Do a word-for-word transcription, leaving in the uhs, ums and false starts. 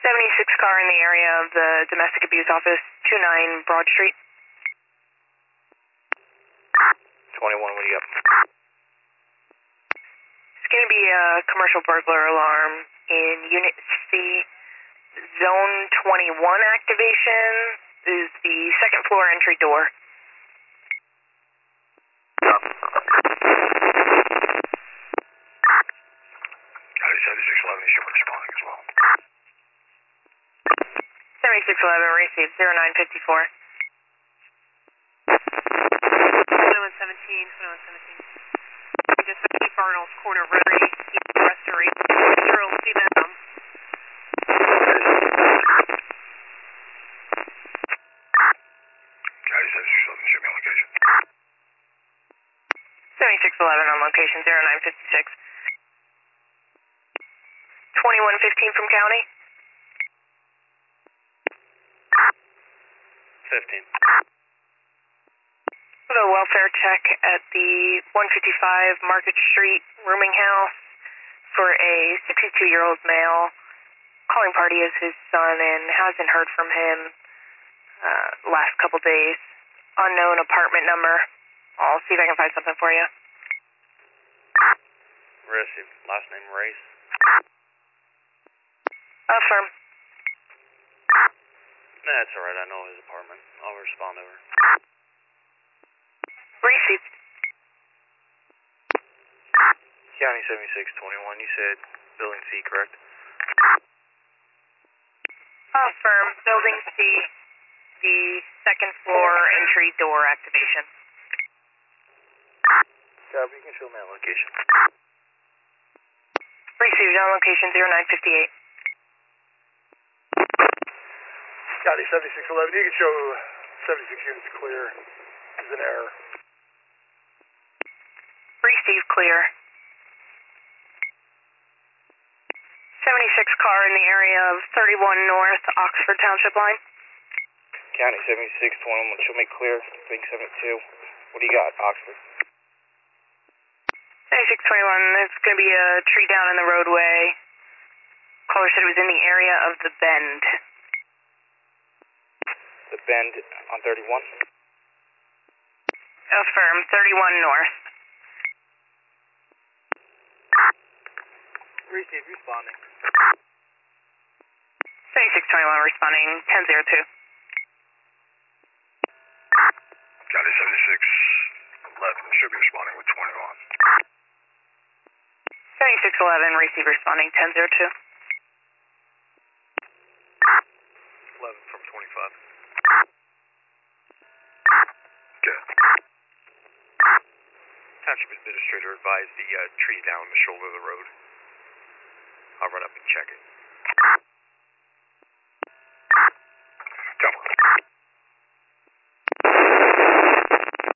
seventy-six car in the area of the domestic abuse office, two nine Broad Street. twenty-one, what do you got? It's going to be a commercial burglar alarm in Unit C. Zone twenty-one activation is the second floor entry door. seventy-six eleven, you should be responding as well. seventy-six eleven, received, zero nine fifty-four. twenty-one seventeen, twenty-one seventeen. Just Keith Arnold's Corner Rotary, East Restoration, Charles C. Bentham. seventy-six eleven, show me on location. seventy-six eleven on location, zero nine fifty-six. twenty-one fifteen from county. fifteen. The welfare check at the one fifty-five Market Street rooming house for a sixty-two-year-old male. Calling party is his son and hasn't heard from him uh, last couple days. Unknown apartment number. I'll see if I can find something for you. Receive. Last name, race. Affirm. That's alright, I know his apartment. I'll respond over. Received. County seventy-six twenty-one, you said building C, correct? Affirm. Building C, the second floor entry door activation. Copy, you can show me that location. Received on location zero nine fifty-eight. County seventy-six eleven, you can show seventy-six units clear. There's an error. Receive clear. seventy-six car in the area of thirty-one North Oxford Township line. County seventy-six twenty-one, show me clear. Big seventy-two. What do you got, Oxford? seventy-six twenty-one, there's going to be a tree down in the roadway. Caller said it was in the area of the Bend. The Bend on thirty-one? Affirm, thirty-one North. Receive, responding. seventy-six twenty-one responding, ten zero two. County seventy-six eleven, should be responding with twenty-one. seventy-six eleven, receive responding, ten zero two. eleven from twenty-five. Good. Township Administrator advised the uh, tree down the shoulder of the road. I'll run up and check it.